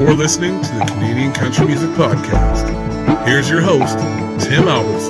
You're listening to the Canadian Country Music Podcast. Here's your host, Tim Albertson.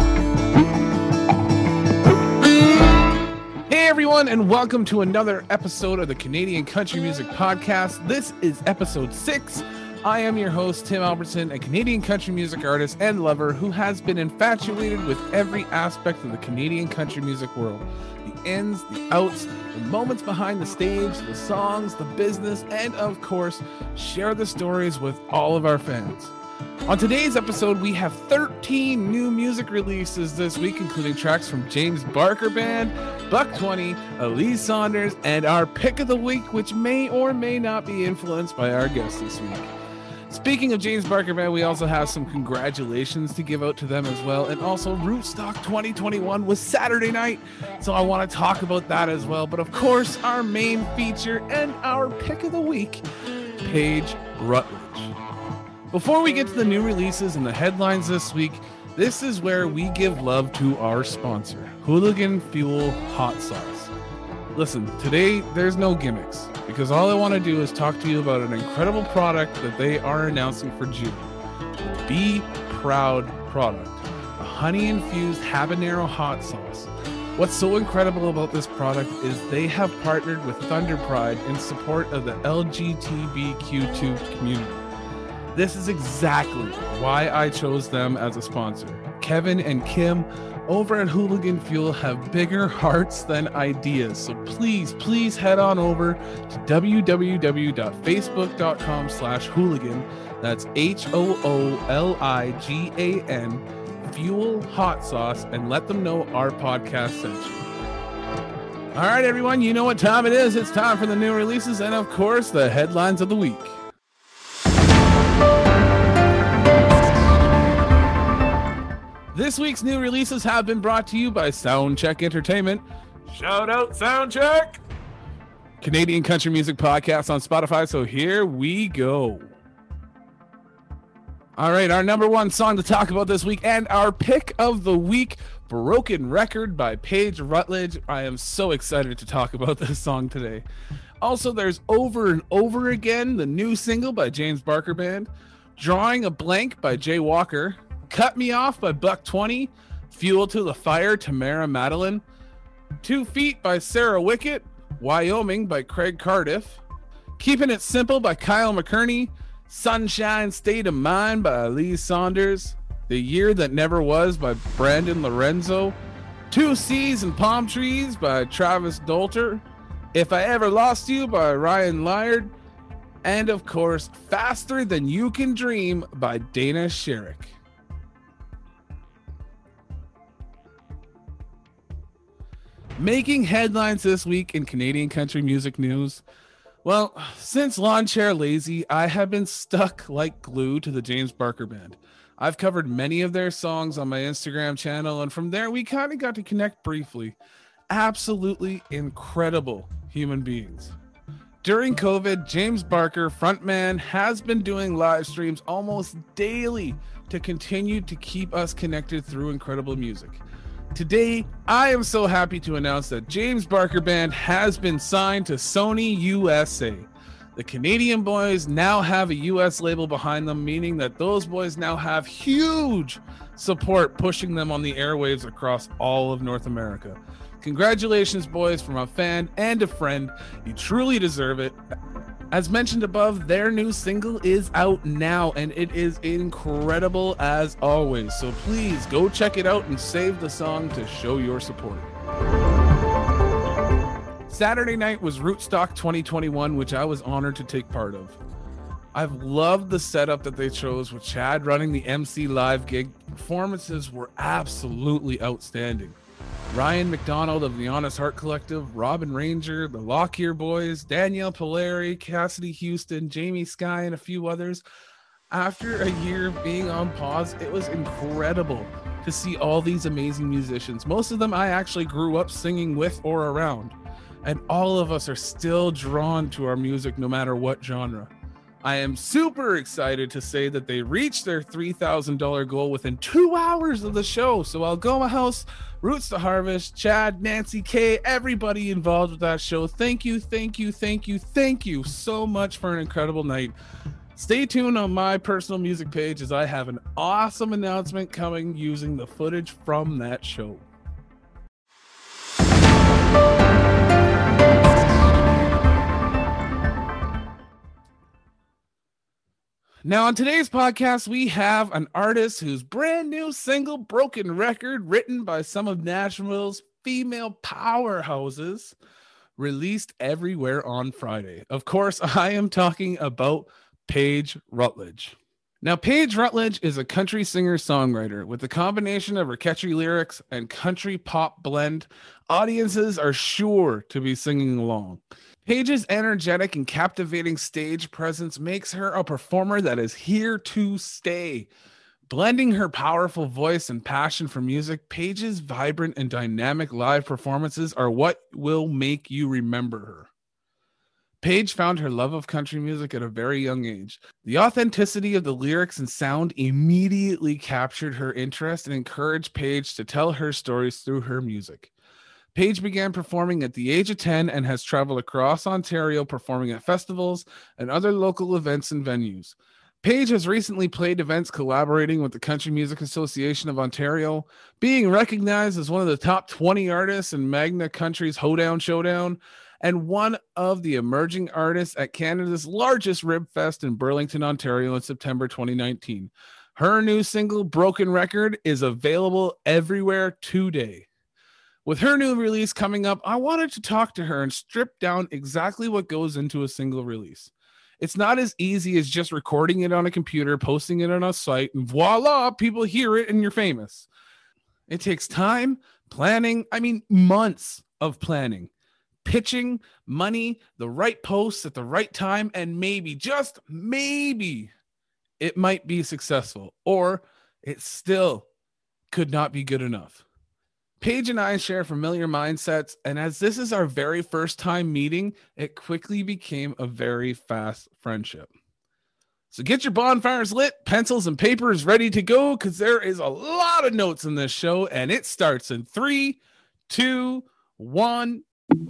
Hey everyone, and welcome to another episode of the Canadian Country Music Podcast. This is episode 6. I am your host, Tim Albertson, a Canadian country music artist and lover who has been infatuated with every aspect of the Canadian country music world. The ins, the outs, the moments behind the stage, the songs, the business, and of course, share the stories with all of our fans. On today's episode, we have 13 new music releases this week, including tracks from James Barker Band, Buck 20, Elise Saunders, and our pick of the week, which may or may not be influenced by our guest this week. Speaking of James Barker Band, we also have some congratulations to give out to them as well. And also Rootstock 2021 was Saturday night, so I want to talk about that as well. But of course, our main feature and our pick of the week, Paige Rutledge. Before we get to the new releases and the headlines this week, this is where we give love to our sponsor, Hooligan Fuel Hot Sauce. Listen, today there's no gimmicks, because all I want to do is talk to you about an incredible product that they are announcing for June. The Be Proud product, a honey-infused habanero hot sauce. What's so incredible about this product is they have partnered with Thunder Pride in support of the LGBTQ2 community. This is exactly why I chose them as a sponsor. Kevin and Kim over at Hooligan Fuel have bigger hearts than ideas. So please head on over to www.facebook.com/hooligan. That's HOOLIGAN Fuel Hot Sauce, and let them know our podcast sent you. All right, everyone, you know what time it is. It's time for the new releases and, of course, the headlines of the week. This week's new releases have been brought to you by Soundcheck Entertainment. Shout out Soundcheck! Canadian Country Music Podcast on Spotify, so here we go. All right, our number one song to talk about this week and our pick of the week, Broken Record by Paige Rutledge. I am so excited to talk about this song today. Also, there's Over and Over Again, the new single by James Barker Band, Drawing a Blank by Jay Walker, Cut Me Off by Buck 20, Fuel to the Fire, Tamara Madeline, 2 Feet by Sarah Wickett, Wyoming by Craig Cardiff, Keeping It Simple by Kyle McKerney, Sunshine State of Mind by Elise Saunders, The Year That Never Was by Brandon Lorenzo, 2 Seas and Palm Trees by Travis Dolter, If I Ever Lost You by Ryan Lyard, and of course, Faster Than You Can Dream by Dana Sherrick. Making headlines this week in Canadian country music news. Well, since Lawn Chair Lazy, I have been stuck like glue to the James Barker Band. I've covered many of their songs on my Instagram channel, and from there we kind of got to connect briefly. Absolutely incredible human beings. During COVID, James Barker, frontman, has been doing live streams almost daily to continue to keep us connected through incredible music. Today, I am so happy to announce that James Barker Band has been signed to Sony USA. The Canadian boys now have a US label behind them, meaning that those boys now have huge support pushing them on the airwaves across all of North America. Congratulations, boys, from a fan and a friend. You truly deserve it. As mentioned above, their new single is out now, and it is incredible as always. So please go check it out and save the song to show your support. Saturday night was Rootstock 2021, which I was honored to take part of. I've loved the setup that they chose with Chad running the MC live gig. Performances were absolutely outstanding. Ryan McDonald of the Honest Heart Collective, Robin Ranger, the Lockyer Boys, Danielle Polari, Cassidy Houston, Jamie Skye, and a few others. After a year of being on pause, it was incredible to see all these amazing musicians. Most of them I actually grew up singing with or around. And all of us are still drawn to our music no matter what genre. I am super excited to say that they reached their $3,000 goal within 2 hours of the show. So Algoma House, Roots to Harvest, Chad, Nancy K, everybody involved with that show. Thank you so much for an incredible night. Stay tuned on my personal music page as I have an awesome announcement coming using the footage from that show. Now, on today's podcast, we have an artist whose brand new single, Broken Record, written by some of Nashville's female powerhouses, released everywhere on Friday. Of course, I am talking about Paige Rutledge. Now, Paige Rutledge is a country singer-songwriter. With a combination of her catchy lyrics and country pop blend, audiences are sure to be singing along. Paige's energetic and captivating stage presence makes her a performer that is here to stay. Blending her powerful voice and passion for music, Paige's vibrant and dynamic live performances are what will make you remember her. Paige found her love of country music at a very young age. The authenticity of the lyrics and sound immediately captured her interest and encouraged Paige to tell her stories through her music. Paige began performing at the age of 10 and has traveled across Ontario performing at festivals and other local events and venues. Paige has recently played events collaborating with the Country Music Association of Ontario, being recognized as one of the top 20 artists in Magna Country's Hoedown Showdown, and one of the emerging artists at Canada's largest Rib Fest in Burlington, Ontario in September 2019. Her new single, Broken Record, is available everywhere today. With her new release coming up, I wanted to talk to her and strip down exactly what goes into a single release. It's not as easy as just recording it on a computer, posting it on a site, and voila, people hear it and you're famous. It takes time, planning, months of planning, pitching, money, the right posts at the right time, and maybe, just maybe, it might be successful, or it still could not be good enough. Paige and I share familiar mindsets, and as this is our very first time meeting, it quickly became a very fast friendship. So get your bonfires lit, pencils and papers ready to go, because there is a lot of notes in this show, and it starts in 3, 2, 1.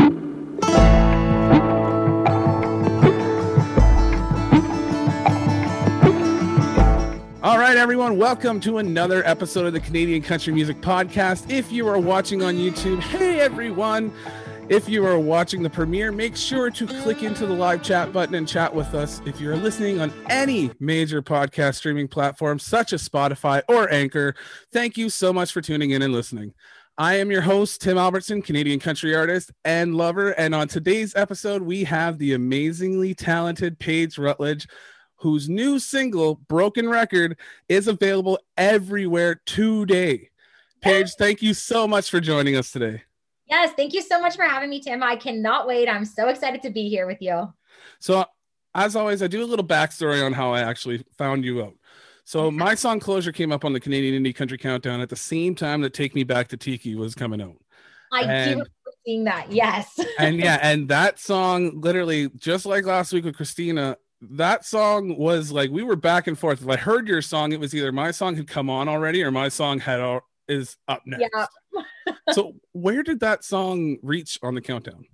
All right, everyone, welcome to another episode of the Canadian Country Music Podcast. If you are watching on YouTube, hey, everyone. If you are watching the premiere, make sure to click into the live chat button and chat with us. If you're listening on any major podcast streaming platform, such as Spotify or Anchor, thank you so much for tuning in and listening. I am your host, Tim Albertson, Canadian country artist and lover. And on today's episode, we have the amazingly talented Paige Rutledge, whose new single, Broken Record, is available everywhere today. Paige, thank you so much for joining us today. Yes, thank you so much for having me, Tim. I cannot wait. I'm so excited to be here with you. So, as always, I do a little backstory on how I actually found you out. So, my song Closure came up on the Canadian Indie Country Countdown at the same time that Take Me Back to Tiki was coming out. I do remember seeing that, yes. and that song, literally, just like last week with Christina, that song was like, we were back and forth. If I heard your song, it was either my song had come on already or my song is up next. Yeah. So where did that song reach on the countdown?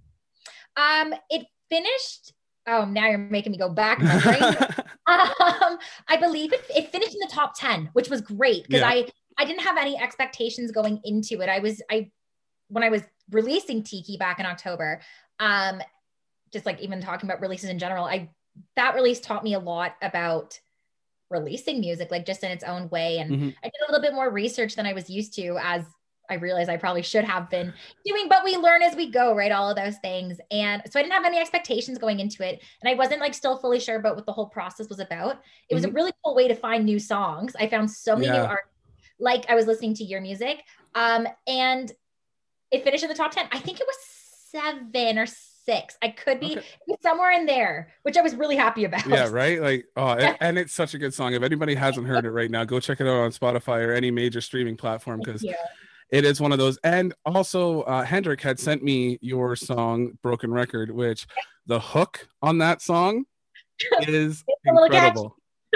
It finished. Oh, now you're making me go back in my brain. I believe it finished in the top 10, which was great because I didn't have any expectations going into it. When I was releasing Tiki back in October, just like even talking about releases in general, that release taught me a lot about releasing music, like just in its own way. And I did a little bit more research than I was used to, as I realized I probably should have been doing, but we learn as we go, right? All of those things. And so I didn't have any expectations going into it. And I wasn't like still fully sure about what the whole process was about. It was a really cool way to find new songs. I found so many new artists, like I was listening to your music. And it finished in the top 10. I think it was 7 or 6. I could be somewhere in there, which I was really happy about. Yeah, right? Like, and it's such a good song. If anybody hasn't heard it right now, go check it out on Spotify or any major streaming platform, because it is one of those. And also, Hendrik had sent me your song, Broken Record, which the hook on that song is incredible.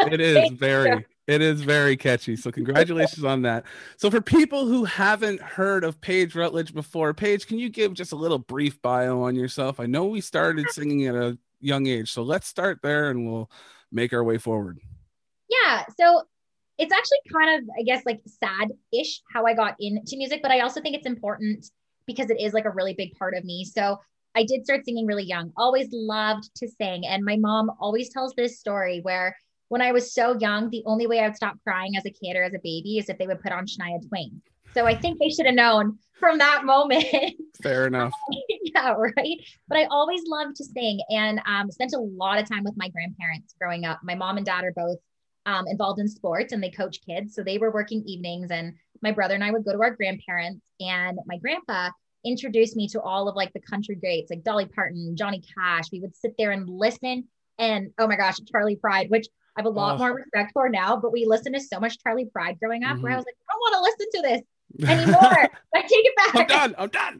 It is very catchy. So congratulations on that. So for people who haven't heard of Paige Rutledge before, Paige, can you give just a little brief bio on yourself? I know we started singing at a young age, so let's start there and we'll make our way forward? Yeah. So it's actually kind of, I guess, like sad-ish how I got into music, but I also think it's important because it is like a really big part of me. So I did start singing really young, always loved to sing. And my mom always tells this story where when I was so young, the only way I would stop crying as a kid or as a baby is if they would put on Shania Twain. So I think they should have known from that moment. Fair enough. Yeah, right. But I always loved to sing and spent a lot of time with my grandparents growing up. My mom and dad are both involved in sports and they coach kids. So they were working evenings and my brother and I would go to our grandparents, and my grandpa introduced me to all of like the country greats like Dolly Parton, Johnny Cash. We would sit there and listen, and oh my gosh, Charlie Pride, which I have a lot more respect for now, but we listened to so much Charlie Pride growing up where I was like, I don't want to listen to this anymore. I take it back. I'm done.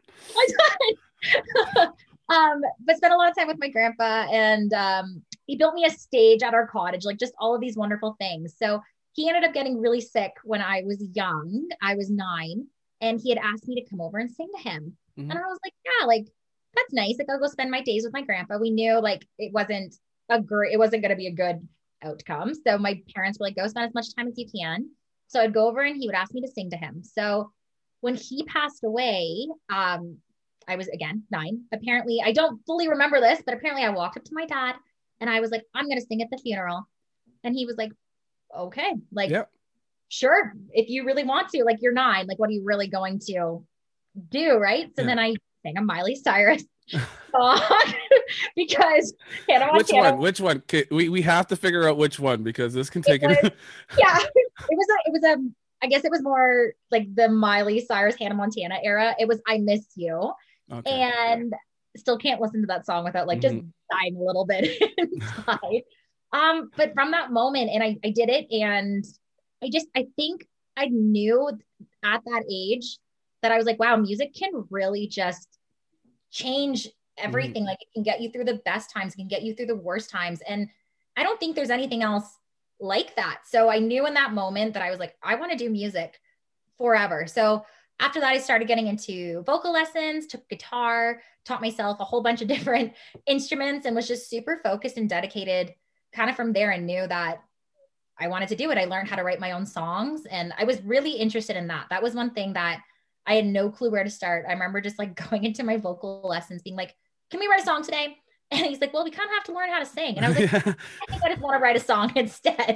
But spent a lot of time with my grandpa, and he built me a stage at our cottage, like just all of these wonderful things. So he ended up getting really sick when I was young. I was 9, and he had asked me to come over and sing to him. And I was like, yeah, like that's nice. Like I'll go spend my days with my grandpa. We knew like it wasn't going to be a good outcome. So my parents were like, go spend as much time as you can. So I'd go over and he would ask me to sing to him. So when he passed away, I was again 9. Apparently, I don't fully remember this, but apparently I walked up to my dad and I was like, I'm going to sing at the funeral. And he was like, okay, like, sure. If you really want to, like, you're 9, like, what are you really going to do? Right. So then I sang a Miley Cyrus song because Hannah Montana. Which one? We have to figure out which one because this can take it. Yeah. It was I guess it was more like the Miley Cyrus, Hannah Montana era. It was I Miss You. Okay. And still can't listen to that song without like just dying a little bit inside. But from that moment, and I did it, and I think I knew at that age that I was like, wow, music can really just change everything. Like it can get you through the best times, it can get you through the worst times. And I don't think there's anything else like that. So I knew in that moment that I was like, I want to do music forever. So after that, I started getting into vocal lessons, took guitar, taught myself a whole bunch of different instruments, and was just super focused and dedicated kind of from there, and knew that I wanted to do it. I learned how to write my own songs, and I was really interested in that. That was one thing that I had no clue where to start. I remember just like going into my vocal lessons being like, can we write a song today? And he's like, well, we kind of have to learn how to sing. And I was like, I think I just want to write a song instead.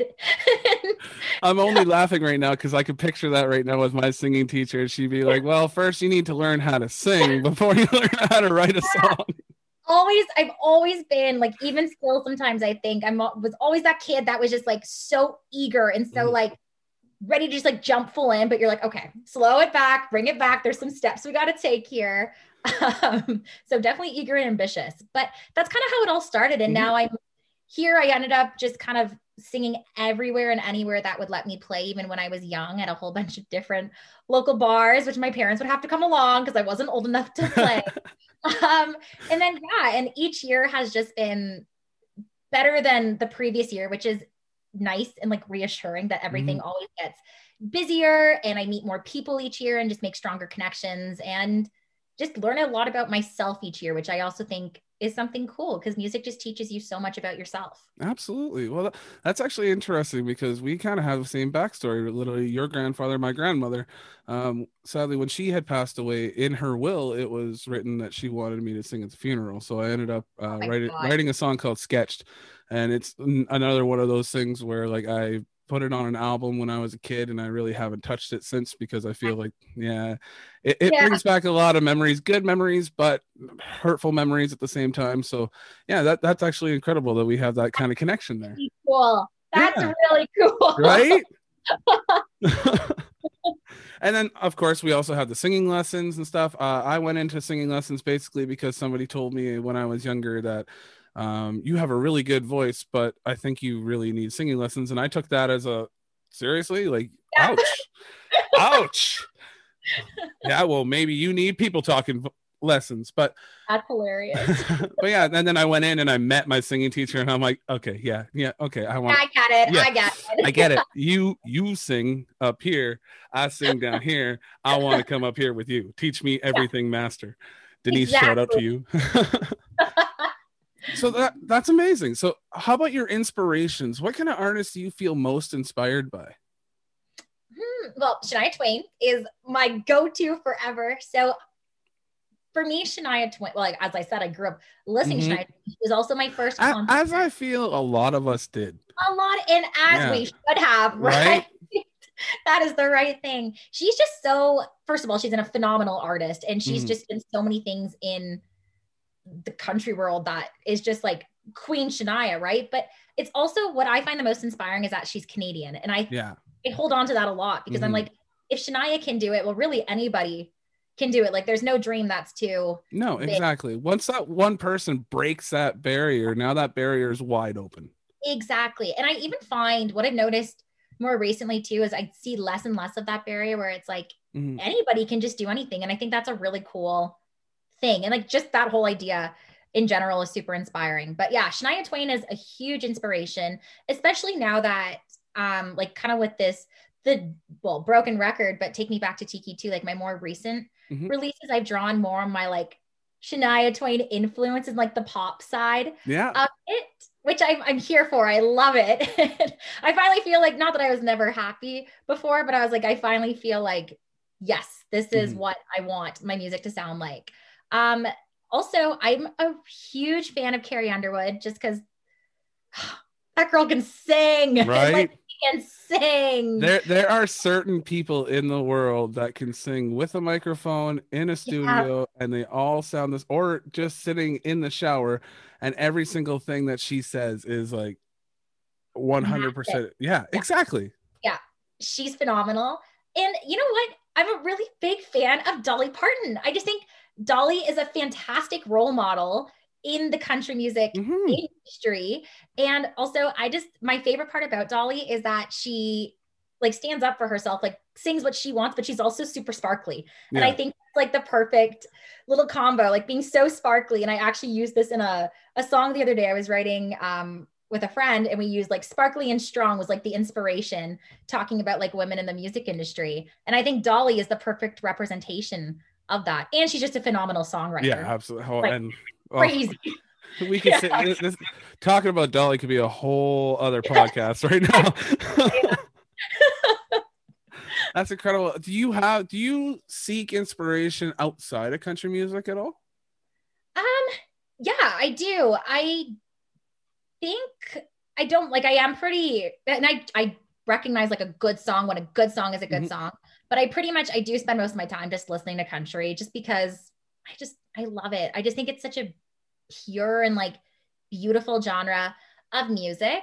I'm only laughing right now because I could picture that right now with my singing teacher. She'd be like, well, first you need to learn how to sing before you learn how to write a song. I've always been like, even still, sometimes I think was always that kid that was just like so eager and so like ready to just like jump full in, but you're like, okay, slow it back, bring it back. There's some steps we got to take here. So definitely eager and ambitious, but that's kind of how it all started. And now I'm here. I ended up just kind of singing everywhere and anywhere that would let me play, even when I was young, at a whole bunch of different local bars, which my parents would have to come along because I wasn't old enough to play. And then, and each year has just been better than the previous year, which is nice and like reassuring that everything always gets busier, and I meet more people each year and just make stronger connections and just learn a lot about myself each year, which I also think is something cool because music just teaches you so much about yourself. Absolutely. Well, that's actually interesting because we kind of have the same backstory. Literally, your grandfather, my grandmother, sadly, when she had passed away, in her will, it was written that she wanted me to sing at the funeral. So I ended up writing a song called Sketched. And it's another one of those things where like I put it on an album when I was a kid, and I really haven't touched it since because I feel like, it brings back a lot of memories, good memories, but hurtful memories at the same time. So that's actually incredible that we have that kind of connection there. Cool. That's really cool. Right? And then of course we also have the singing lessons and stuff. I went into singing lessons basically because somebody told me when I was younger that you have a really good voice, but I think you really need singing lessons. And I took that as seriously, like, ouch. Yeah, well, maybe you need people talking lessons, but that's hilarious. But and then I went in and I met my singing teacher, and I'm like, okay, okay, I get it. Yeah, I get it. You sing up here, I sing down here. I want to come up here with you. Teach me everything, master. Denise, shout out to you. So that's amazing. So how about your inspirations? What kind of artists do you feel most inspired by? Well, Shania Twain is my go-to forever. So for me, Shania Twain, well, like, as I said, I grew up listening to Shania Twain. She was also my first concert. As I feel a lot of us did. A lot, and as we should have, right? That is the right thing. She's just so, first of all, she's a phenomenal artist, and she's just done so many things in the country world that is just like Queen Shania, right? But it's also what I find the most inspiring is that she's Canadian. And I hold on to that a lot because I'm like, if Shania can do it, well, really anybody can do it. Like there's no dream that's too big. Exactly. Once that one person breaks that barrier, now that barrier is wide open. Exactly. And I even find what I've noticed more recently too is I see less and less of that barrier where it's like anybody can just do anything. And I think that's a really cool thing. And like just that whole idea in general is super inspiring. But yeah, Shania Twain is a huge inspiration, especially now that like kind of with Broken Record, but Take Me Back to Tiki too, like my more recent releases, I've drawn more on my like Shania Twain influence and like the pop side of it, which I'm here for. I love it. I finally feel like, not that I was never happy before, but I was like, I finally feel like, yes, this is what I want my music to sound like. Also, I'm a huge fan of Carrie Underwood just because that girl can sing. Right? Like, she can sing. There are certain people in the world that can sing with a microphone in a studio and they all sound this, or just sitting in the shower, and every single thing that she says is like 100%. Yeah, exactly. Yeah, she's phenomenal. And you know what? I'm a really big fan of Dolly Parton. I just think Dolly is a fantastic role model in the country music industry. And also my favorite part about Dolly is that she like stands up for herself, like sings what she wants, but she's also super sparkly. And I think it's like the perfect little combo, like being so sparkly. And I actually used this in a song the other day I was writing with a friend, and we used like sparkly and strong was like the inspiration, talking about like women in the music industry. And I think Dolly is the perfect representation of that. And she's just a phenomenal songwriter. Yeah, absolutely. Like, crazy. We could say talking about Dolly could be a whole other podcast right now. That's incredible. Do you seek inspiration outside of country music at all? Yeah, I do. I think I don't like, I am pretty, and I recognize like a good song when a good song is a good song, but I do spend most of my time just listening to country just because I love it. I just think it's such a pure and like beautiful genre of music.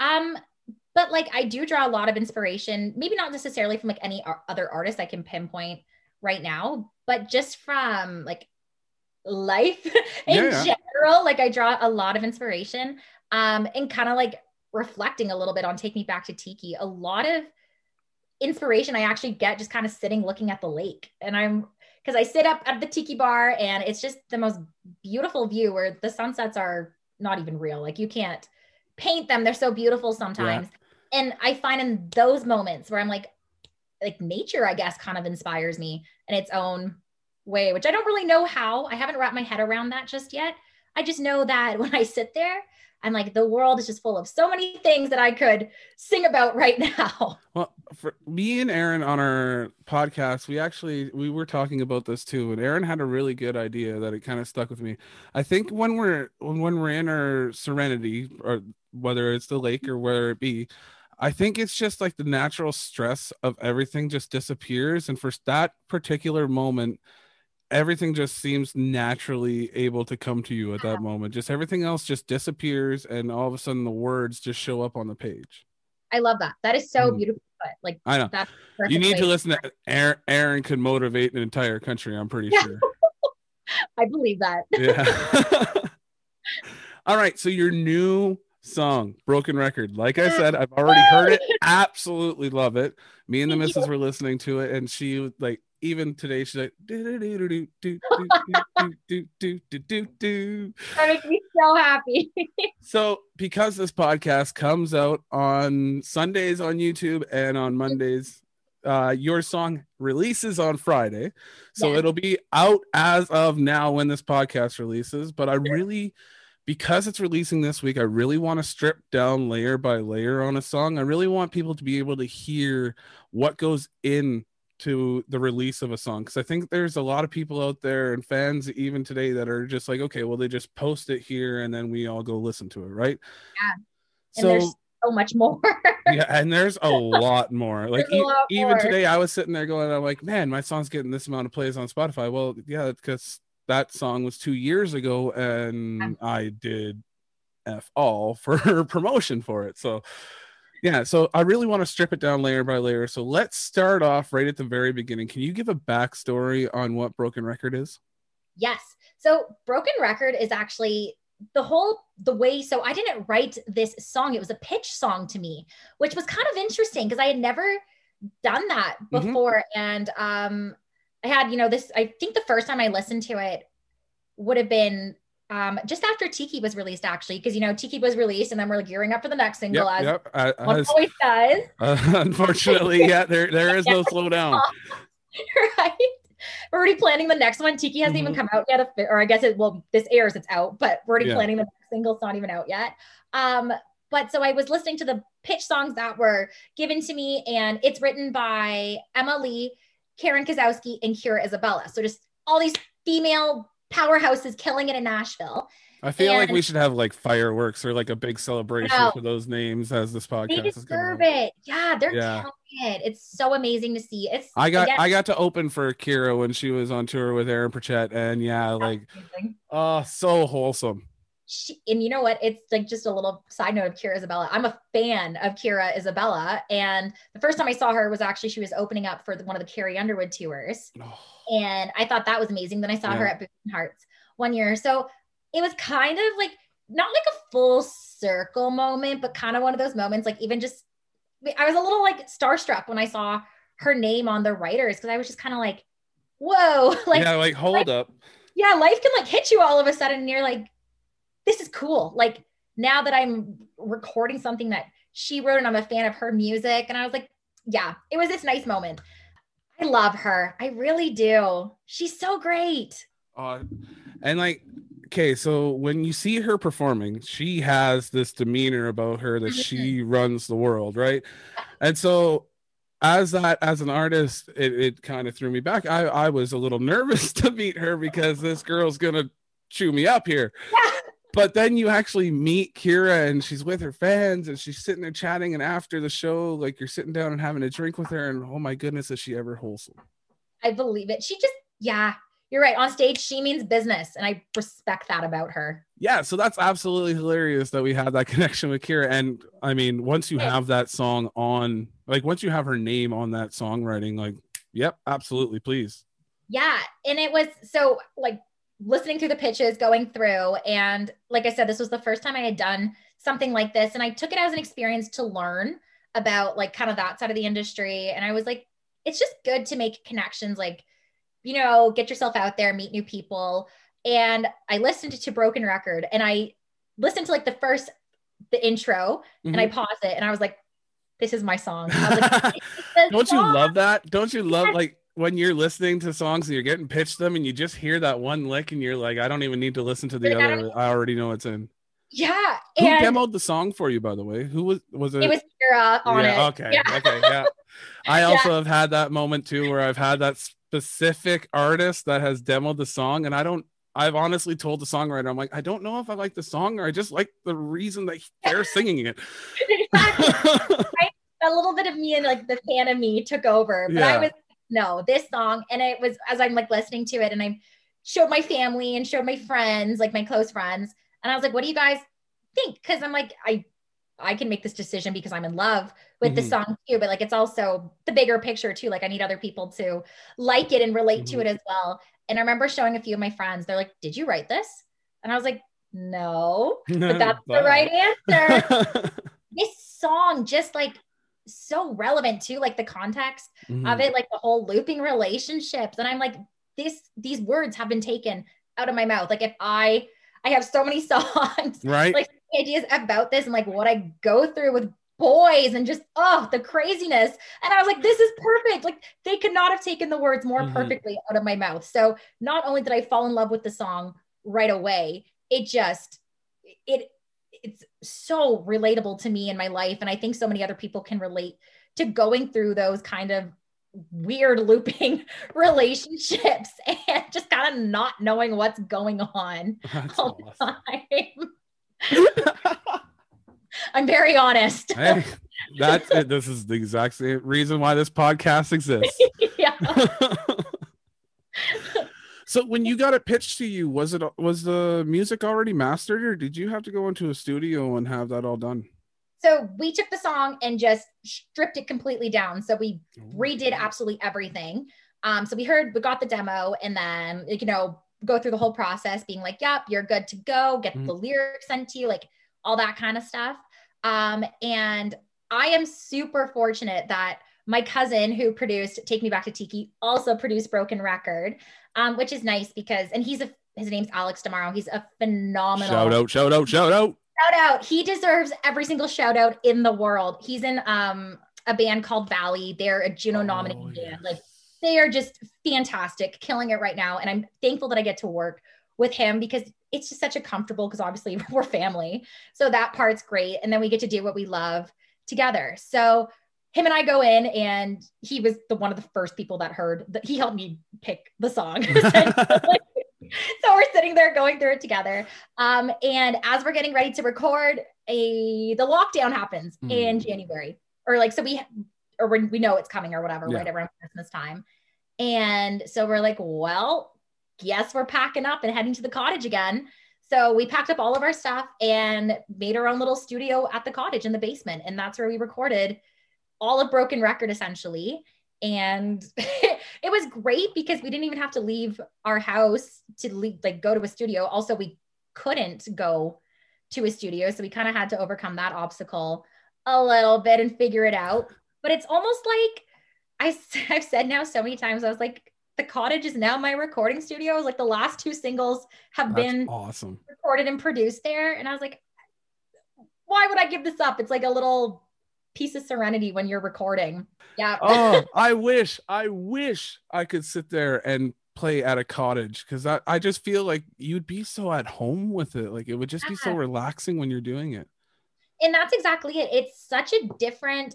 But like I do draw a lot of inspiration, maybe not necessarily from like any other artist I can pinpoint right now, but just from like life in general. Like I draw a lot of inspiration and kind of like reflecting a little bit on Take Me Back to Tiki. A lot of inspiration I actually get just kind of sitting looking at the lake, and because I sit up at the tiki bar and it's just the most beautiful view where the sunsets are not even real. Like you can't paint them. They're so beautiful sometimes. And I find in those moments where I'm like nature, I guess, kind of inspires me in its own way, which I don't really know how. I haven't wrapped my head around that just yet. I just know that when I sit there, I'm like, the world is just full of so many things that I could sing about right now. Well, for me and Aaron on our podcast, we were talking about this too, and Aaron had a really good idea that it kind of stuck with me. I think when we're in our serenity, or whether it's the lake or whether it be, I think it's just like the natural stress of everything just disappears, and for that particular moment, everything just seems naturally able to come to you at that moment. Just everything else just disappears, and all of a sudden the words just show up on the page. I love that. That is so beautiful. Like I know. That's you need to listen to Aaron could motivate an entire country, I'm pretty sure. I believe that. Yeah. All right. So your new song, Broken Record. Like I said, I've already heard it. Absolutely love it. Me and the missus were listening to it, and she like, even today, she's like, that makes me so happy. So, because this podcast comes out on Sundays on YouTube and on Mondays, your song releases on Friday. So it'll be out as of now when this podcast releases. But I really, because it's releasing this week, I really want to strip down layer by layer on a song. I really want people to be able to hear what goes in to the release of a song, because I think there's a lot of people out there and fans even today that are just like, okay, well, they just post it here and then we all go listen to it, right? Yeah. And so there's so much more. yeah, and there's a lot more. Like even more. today I was sitting there going, I'm like, man, my song's getting this amount of plays on Spotify. Well, yeah, because that song was 2 years ago and I did F all for promotion for it. So yeah, so I really want to strip it down layer by layer. So let's start off right at the very beginning. Can you give a backstory on what Broken Record is? Yes. So Broken Record is actually the way, so I didn't write this song. It was a pitch song to me, which was kind of interesting because I had never done that before. And I had, this, I think the first time I listened to it would have been just after Tiki was released, actually, because Tiki was released, and then we're gearing up for the next single. One always does. Unfortunately, yeah, there is no slowdown. Right, we're already planning the next one. Tiki hasn't even come out yet, or I guess this airs, it's out, but we're already planning the next single. It's not even out yet. But so I was listening to the pitch songs that were given to me, and it's written by Emma Lee, Karen Kozowski, and Kira Isabella. So just all these female powerhouses killing it in Nashville. I feel like we should have like fireworks or like a big celebration for those names as this podcast. They deserve it. Yeah, they're killing it. It's so amazing to see. I got to open for Kira when she was on tour with Aaron Pritchett, and so wholesome. And you know what? It's like just a little side note of Kira Isabella. I'm a fan of Kira Isabella, and the first time I saw her was actually she was opening up for one of the Carrie Underwood tours. And I thought that was amazing. Then I saw her at Boots and Hearts one year. So it was kind of like, not like a full circle moment, but kind of one of those moments, like even just, I was a little like starstruck when I saw her name on the writers, because I was just kind of like, whoa. Hold up. Yeah, life can like hit you all of a sudden, and you're like, this is cool. Like now that I'm recording something that she wrote and I'm a fan of her music. And I was like, yeah, it was this nice moment. I love her. I really do. She's so great. And like, okay, so when you see her performing, she has this demeanor about her that she runs the world, right? And so as an artist, it kind of threw me back. I was a little nervous to meet her because this girl's gonna chew me up here. Yeah. But then you actually meet Kira, and she's with her fans, and she's sitting there chatting. And after the show, like, you're sitting down and having a drink with her, and oh my goodness, is she ever wholesome? I believe it. She just, you're right. On stage, she means business, and I respect that about her. Yeah, so that's absolutely hilarious that we had that connection with Kira. And I mean, once you have that song on, like, once you have her name on that songwriting, like, yep, absolutely, please. Yeah, and it was so like, listening through the pitches, going through, and like I said, this was the first time I had done something like this, and I took it as an experience to learn about like kind of that side of the industry. And I was like, it's just good to make connections, like, get yourself out there, meet new people. And I listened to Broken Record, and I listened to like the intro, and I paused it, and I was like, this is my song. I was like, don't you love that? Don't you love like when you're listening to songs and you're getting pitched them and you just hear that one lick and you're like, I don't even need to listen to the other. I already know it's in. Yeah. Who demoed the song for you, by the way? Who was it? It was Kira on it. Okay. Yeah. Okay. Yeah. I also have had that moment too, where I've had that specific artist that has demoed the song, and I've honestly told the songwriter, I'm like, I don't know if I like the song or I just like the reason that they're singing it. Exactly. A little bit of me and like the fan of me took over, but I was, no, this song. And it was, as I'm like listening to it, and I showed my family and showed my friends, like my close friends. And I was like, what do you guys think? Cause I'm like, I can make this decision because I'm in love with the song too, but like, it's also the bigger picture too. Like I need other people to like it and relate to it as well. And I remember showing a few of my friends, they're like, did you write this? And I was like, no, but that's the right answer. This song just like so relevant to like the context of it, like the whole looping relationships. And I'm like, these words have been taken out of my mouth. Like if I have so many songs, right? Like ideas about this and like what I go through with boys and just, the craziness. And I was like, this is perfect. Like they could not have taken the words more perfectly out of my mouth. So not only did I fall in love with the song right away, it it's so relatable to me in my life. And I think so many other people can relate to going through those kind of weird looping relationships and just kind of not knowing what's going on all the time. I'm very honest. Hey, that's it. This is the exact same reason why this podcast exists. Yeah. So when you got it pitched to you, was the music already mastered, or did you have to go into a studio and have that all done? So we took the song and just stripped it completely down. So we redid absolutely everything. So we got the demo, and then, go through the whole process being like, yep, you're good to go. Get the lyrics sent to you, like all that kind of stuff. And I am super fortunate that my cousin who produced Take Me Back to Tiki also produced Broken Record, which is nice because, and his name's Alex Damaro. He's a phenomenal shout out. He deserves every single shout out in the world. He's in a band called Valley. They're a Juno nominated band. Like, they are just fantastic, killing it right now. And I'm thankful that I get to work with him because it's just such a comfortable, because obviously we're family. So that part's great. And then we get to do what we love together. So him and I go in, and he was one of the first people that heard that. He helped me pick the song. So we're sitting there going through it together. And as we're getting ready to record, the lockdown happens in January, or when we know it's coming or whatever, right around Christmas time. And so we're like, well, yes, we're packing up and heading to the cottage again. So we packed up all of our stuff and made our own little studio at the cottage in the basement. And that's where we recorded all of Broken Record, essentially. And it was great because we didn't even have to leave our house to go to a studio. Also, we couldn't go to a studio. So we kind of had to overcome that obstacle a little bit and figure it out. But it's almost like I've said now so many times, I was like, the cottage is now my recording studio. Like, the last 2 singles have been awesome, recorded and produced there. And I was like, why would I give this up? It's like a little piece of serenity when you're recording. Yeah. Oh, I wish I could sit there and play at a cottage, because I just feel like you'd be so at home with it. Like, it would just be so relaxing when you're doing it. And that's exactly it. It's such a different,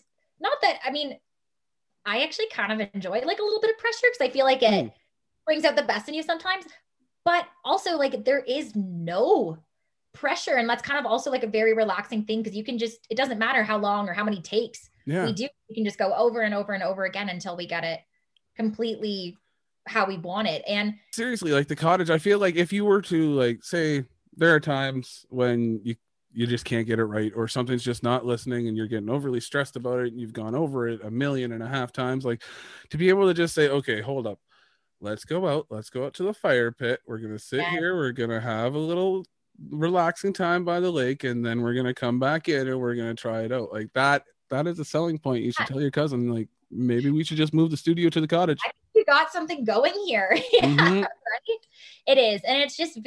I actually kind of enjoy like a little bit of pressure, because I feel like it brings out the best in you sometimes, but also like there is no pressure. And that's kind of also like a very relaxing thing, because you can just, it doesn't matter how long or how many takes we can just go over and over and over again until we get it completely how we want it. And seriously, like the cottage, I feel like if you were to like say, there are times when you just can't get it right, or something's just not listening and you're getting overly stressed about it and you've gone over it 1.5 million times, like to be able to just say, okay, hold up, let's go out to the fire pit, we're gonna sit here, we're gonna have a little relaxing time by the lake, and then we're gonna come back in and we're gonna try it out. Like that is a selling point. You should tell your cousin, like, maybe we should just move the studio to the cottage. I think we got something going here. Right? It is. And it's just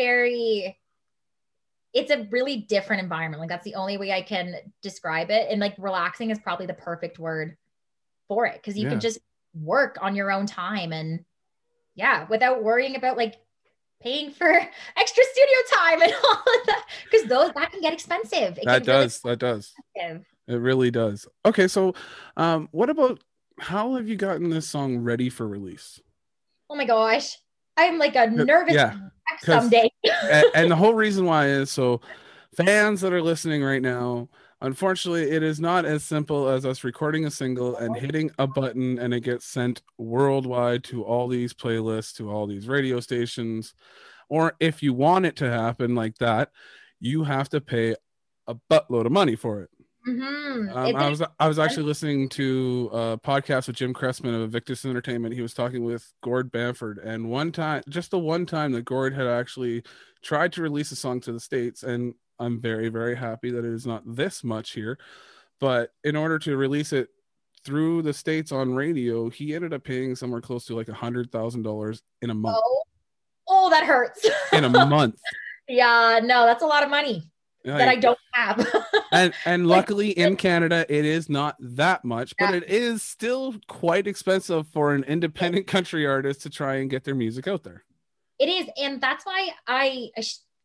it's a really different environment. Like, that's the only way I can describe it. And like, relaxing is probably the perfect word for it, because you can just work on your own time, and without worrying about like paying for extra studio time and all of that, because that can get expensive. That does. It really does. Okay, so what about, how have you gotten this song ready for release? Oh my gosh, I'm like a nervous wreck someday. And the whole reason why is, so fans that are listening right now, unfortunately, it is not as simple as us recording a single and hitting a button and it gets sent worldwide to all these playlists, to all these radio stations. Or if you want it to happen like that, you have to pay a buttload of money for it. I was actually listening to a podcast with Jim Cressman of Victus Entertainment. He was talking with Gord Bamford, and the one time that Gord had actually tried to release a song to the States, and I'm very, very happy that it is not this much here, but in order to release it through the States on radio, he ended up paying somewhere close to like $100,000 in a month. Oh, that hurts. In a month. Yeah, no, that's a lot of money that I don't have. and luckily in Canada, it is not that much, but it is still quite expensive for an independent country artist to try and get their music out there. It is. And that's why I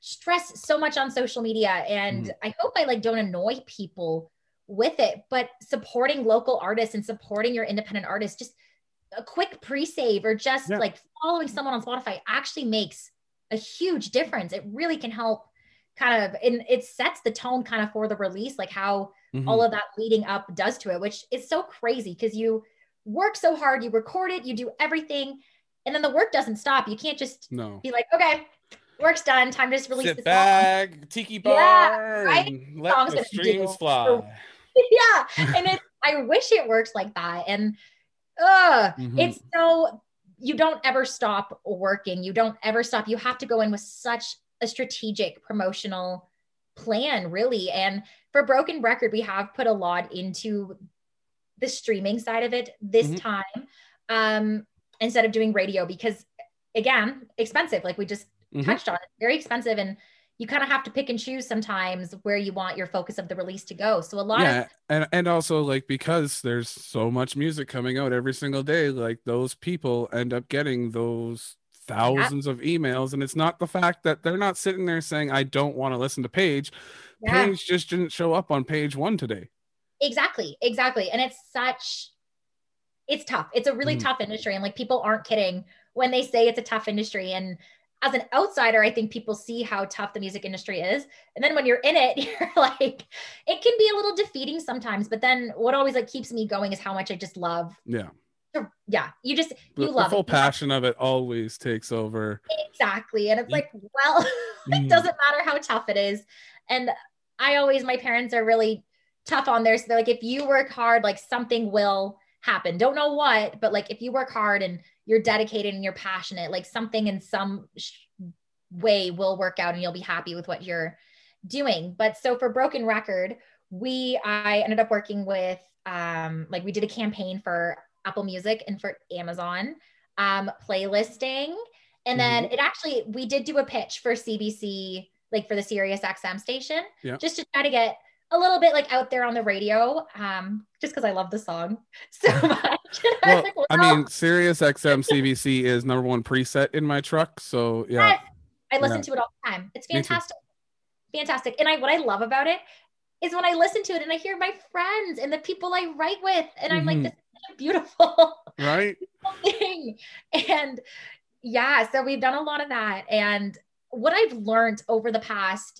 stress so much on social media, and I hope I like don't annoy people with it, but supporting local artists and supporting your independent artists, just a quick pre-save or just like following someone on Spotify actually makes a huge difference. It really can help kind of, and it sets the tone kind of for the release, like how all of that leading up does to it, which is so crazy because you work so hard, you record it, you do everything, and then the work doesn't stop. You can't just be like, okay, work's done, time to just release Sit the back, song. tiki bar, right? and let the streams fly. And I wish it works like that. And it's so, you don't ever stop working. You don't ever stop. You have to go in with such a strategic promotional plan, really. And for Broken Record, we have put a lot into the streaming side of it this time, instead of doing radio, because again, expensive, like we just touched on, it's very expensive, and you kind of have to pick and choose sometimes where you want your focus of the release to go. So a lot of and also like, because there's so much music coming out every single day, like those people end up getting those thousands of emails, and it's not the fact that they're not sitting there saying, I don't want to listen to Paige. Paige just didn't show up on page 1 today. Exactly. And it's tough. It's a really tough industry, and like people aren't kidding when they say it's a tough industry. And as an outsider, I think people see how tough the music industry is. And then when you're in it, you're like, it can be a little defeating sometimes. But then what always like keeps me going is how much I just love. You love the full passion of it always takes over. Exactly. And it's like, well, it doesn't matter how tough it is. And my parents are really tough on there. So they're like, if you work hard, like something will happen. Don't know what, but like if you work hard and you're dedicated and you're passionate, like something in some way will work out and you'll be happy with what you're doing. But so for Broken Record, I ended up working with, we did a campaign for Apple Music and for Amazon, playlisting. And then we did do a pitch for CBC, like for the Sirius XM station, just to try to get a little bit like out there on the radio, just because I love the song so much. I mean, Sirius XM CBC is #1 preset in my truck, so yeah. I listen to it all the time. It's fantastic. And what I love about it is when I listen to it and I hear my friends and the people I write with, and I'm like, this is beautiful, right? thing. And so we've done a lot of that. And what I've learned over the past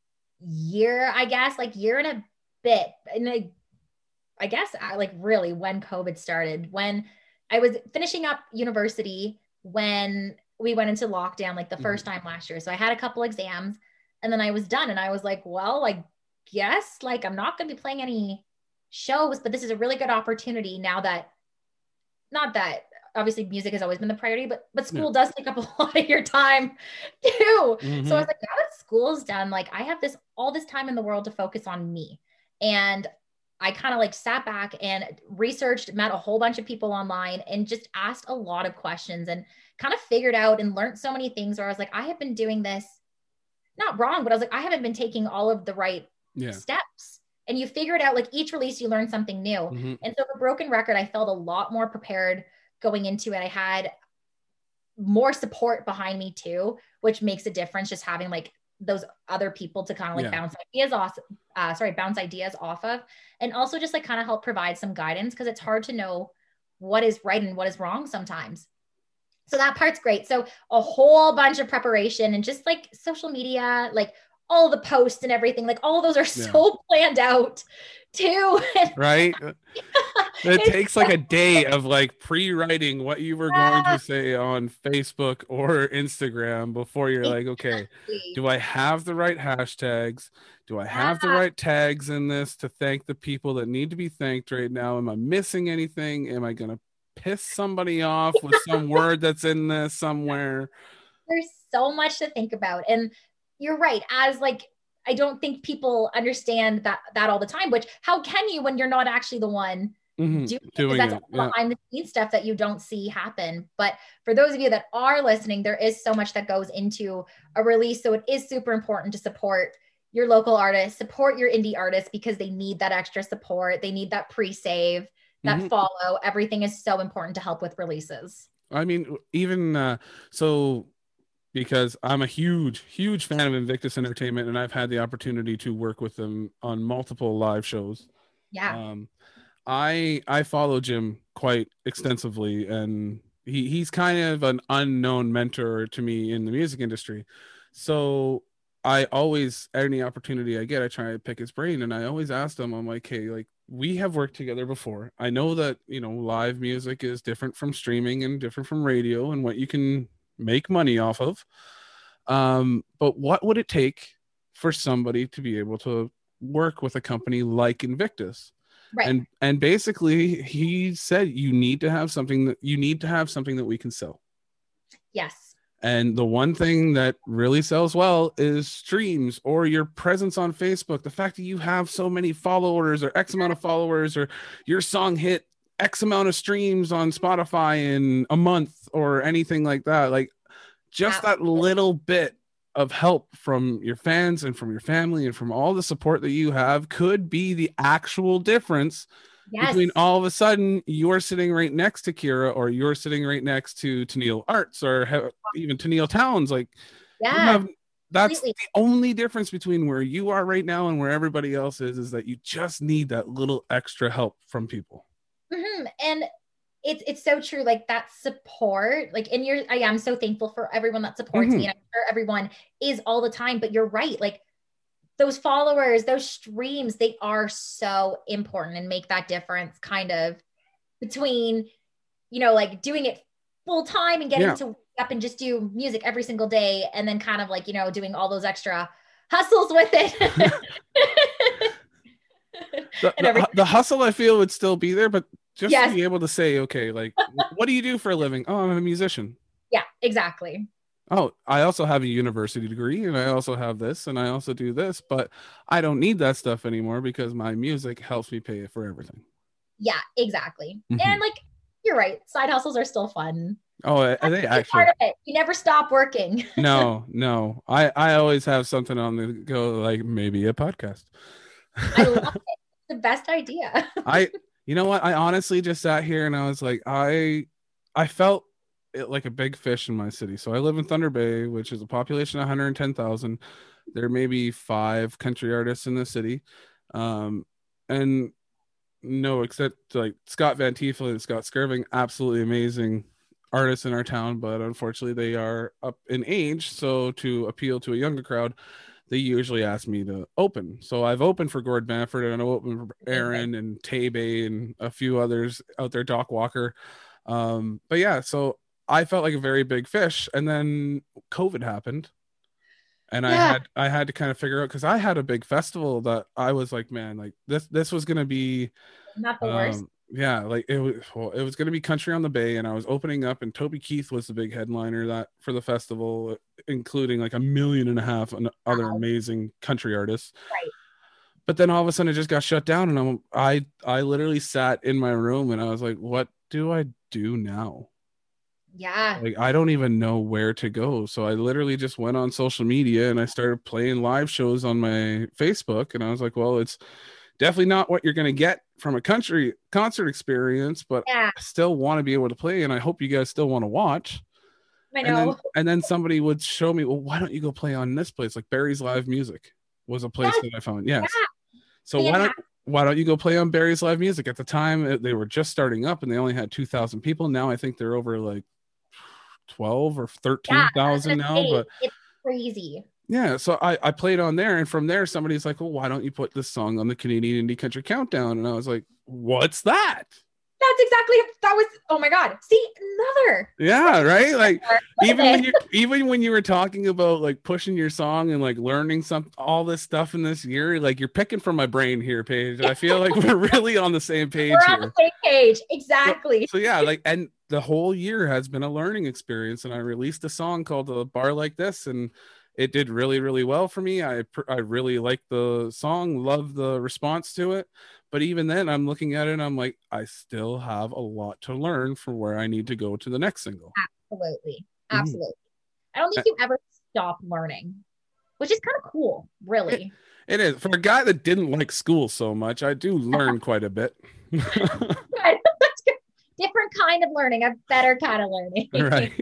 year, I guess, like year and a bit, and I guess really when COVID started, when I was finishing up university, when we went into lockdown, like the first time last year. So I had a couple exams and then I was done, and I was like, well, I guess like I'm not going to be playing any shows, but this is a really good opportunity now that, not that obviously music has always been the priority, but school does take up a lot of your time too. So I was like, now that school's done, like I have all this time in the world to focus on me. And I kind of like sat back and researched, met a whole bunch of people online, and just asked a lot of questions and kind of figured out and learned so many things where I was like, I have been doing this not wrong, but I was like, I haven't been taking all of the right steps. And you figure it out, like each release, you learn something new. And so for Broken Record, I felt a lot more prepared going into it. I had more support behind me too, which makes a difference, just having like those other people to kind of like bounce ideas off of, and also just like kind of help provide some guidance, because it's hard to know what is right and what is wrong sometimes. So that part's great. So a whole bunch of preparation and just like social media, like all the posts and everything, like all of those are so planned out too. Right. It takes like a day of like pre-writing what you were going to say on Facebook or Instagram before you're like, okay, do I have the right hashtags? Do I have the right tags in this to thank the people that need to be thanked right now? Am I missing anything? Am I going to piss somebody off with some word that's in this somewhere? There's so much to think about. And you're right. As like, I don't think people understand that all the time, which how can you when you're not actually the one doing it? That's behind the scenes stuff that you don't see happen. But for those of you that are listening, there is so much that goes into a release. So it is super important to support your local artists, support your indie artists, because they need that extra support. They need that pre-save, that follow. Everything is so important to help with releases. I mean, even so because I'm a huge fan of Invictus Entertainment, and I've had the opportunity to work with them on multiple live shows. Yeah. I follow Jim quite extensively, and he's kind of an unknown mentor to me in the music industry. So I always, any opportunity I get, I try to pick his brain, and I always ask him, I'm like, hey, like, we have worked together before. I know that, you know, live music is different from streaming and different from radio and what you can make money off of. But what would it take for somebody to be able to work with a company like Invictus? Right. And basically he said you need to have something that we can sell. Yes. And the one thing that really sells well is streams or your presence on Facebook. The fact that you have so many followers or X amount of followers, or your song hit X amount of streams on Spotify in a month or anything like that. Like, just that little bit of help from your fans and from your family and from all the support that you have could be the actual difference between all of a sudden you're sitting right next to Kira, or you're sitting right next to Tennille Arts, or even Tennille Towns. Like, that's the only difference between where you are right now and where everybody else is that you just need that little extra help from people. Mm-hmm. And it's so true. Like, that support, like, I am so thankful for everyone that supports me, and I'm sure everyone is all the time, but you're right. Like, those followers, those streams, they are so important and make that difference kind of between, you know, like doing it full time and getting to wake up and just do music every single day. And then kind of like, you know, doing all those extra hustles with it. The hustle, I feel, would still be there, but just to be able to say, okay, like, what do you do for a living? Oh, I'm a musician. Yeah, exactly. Oh, I also have a university degree, and I also have this, and I also do this, but I don't need that stuff anymore because my music helps me pay for everything. Yeah, exactly. And like, you're right. Side hustles are still fun. Oh, they actually part of it. You never stop working. No. I always have something on the go, like maybe a podcast. I love it. It's the best idea. You know what? I honestly just sat here and I was like, I felt like a big fish in my city. So I live in Thunder Bay, which is a population of 110,000. There may be 5 country artists in the city. And no, except like Scott Van Tiefel and Scott Skirving, absolutely amazing artists in our town, but unfortunately they are up in age. So to appeal to a younger crowd, they usually ask me to open. So I've opened for Gord Manford, and I've opened for Aaron and Taybay and a few others out there, Doc Walker. But yeah, so I felt like a very big fish, and then COVID happened, and I had to kind of figure out, because I had a big festival that I was like, man, like this was gonna be not the worst. Yeah, like it was gonna be Country on the Bay, and I was opening up, and Toby Keith was the big headliner that for the festival, including like 1.5 million other amazing country artists. Right. But then all of a sudden it just got shut down, and I literally sat in my room and I was like, what do I do now? Yeah. Like, I don't even know where to go. So I literally just went on social media and I started playing live shows on my Facebook. And I was like, well, it's definitely not what you're going to get from a country concert experience, but I still want to be able to play. And I hope you guys still want to watch. I know. And then somebody would show me, well, why don't you go play on this place? Like Barry's Live Music was a place that I found. Yes. Yeah. So why don't you go play on Barry's Live Music? At the time they were just starting up and they only had 2,000 people. Now I think they're over like 12 or 13,000 now, but it's crazy. Yeah, so I played on there, and from there somebody's like, well, why don't you put this song on the Canadian Indie Country Countdown? And I was like, what's that? That was, oh my God. See, another. Yeah, right? Like even when you were talking about like pushing your song and like learning all this stuff in this year, like you're picking from my brain here, Paige. I feel like we're really on the same page. We're on the same page. Exactly. So yeah, like, and the whole year has been a learning experience, and I released a song called A Bar Like This, and it did really, really well for me. I really liked the song, loved the response to it. But even then, I'm looking at it and I'm like, I still have a lot to learn for where I need to go to the next single. Absolutely. I don't think you ever stop learning, which is kind of cool, really. It is. For a guy that didn't like school so much, I do learn quite a bit. Different kind of learning, a better kind of learning. Right.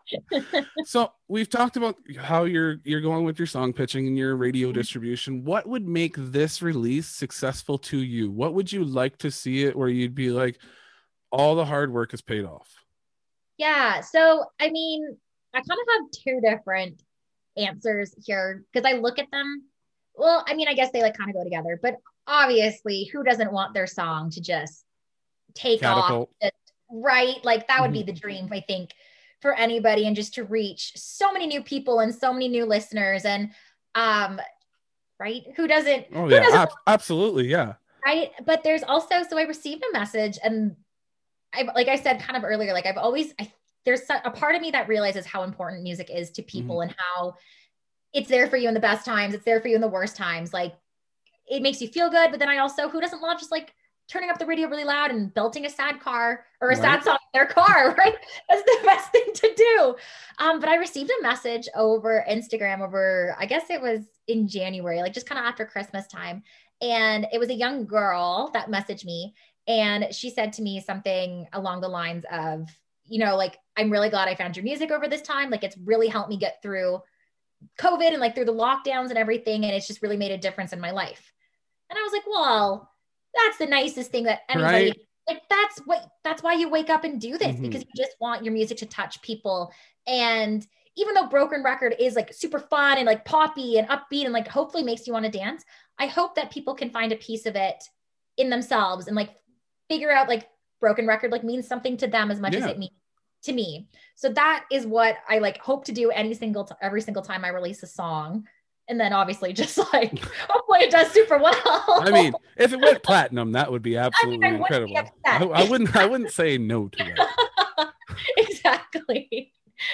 So we've talked about how you're going with your song pitching and your radio distribution. What would make this release successful to you? What would you like to see it where you'd be like, all the hard work is paid off? Yeah. So, I mean, I kind of have two different answers here because I look at them. Well, I mean, I guess they like kind of go together, but obviously, who doesn't want their song to just take Catapult. off? Right. Like that would be the dream, I think, for anybody, and just to reach so many new people and so many new listeners. And right. Who doesn't? Oh who yeah, doesn't, absolutely. Yeah. right. But there's also, so I received a message, and like I said kind of earlier, like there's a part of me that realizes how important music is to people and how it's there for you in the best times. It's there for you in the worst times. Like it makes you feel good. But then I also, who doesn't love just like turning up the radio really loud and belting a sad car or a sad song in their car, right? That's the best thing to do. But I received a message over Instagram I guess it was in January, like just kind of after Christmas time. And it was a young girl that messaged me. And she said to me something along the lines of, like, I'm really glad I found your music over this time. Like, it's really helped me get through COVID and like through the lockdowns and everything. And it's just really made a difference in my life. And I was like, well, that's the nicest thing that anybody, Right. like, that's why you wake up and do this, because you just want your music to touch people. And even though Broken Record is like super fun and like poppy and upbeat and like hopefully makes you want to dance, I hope that people can find a piece of it in themselves and like figure out like Broken Record like means something to them as much as it means to me. So that is what I like hope to do every single time I release a song. And then obviously just like hopefully it does super well. I mean, if it went platinum, that would be absolutely incredible. I wouldn't say no to that. Exactly.